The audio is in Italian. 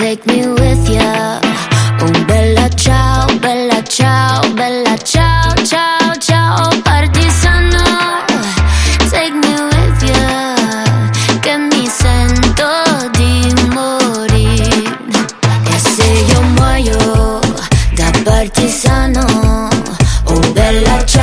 take me with ya. Oh bella ciao, bella ciao, bella ciao, ciao, ciao, partigiano. Take me with ya, che mi sento di morire. E se io muoio da partigiano, oh bella ciao.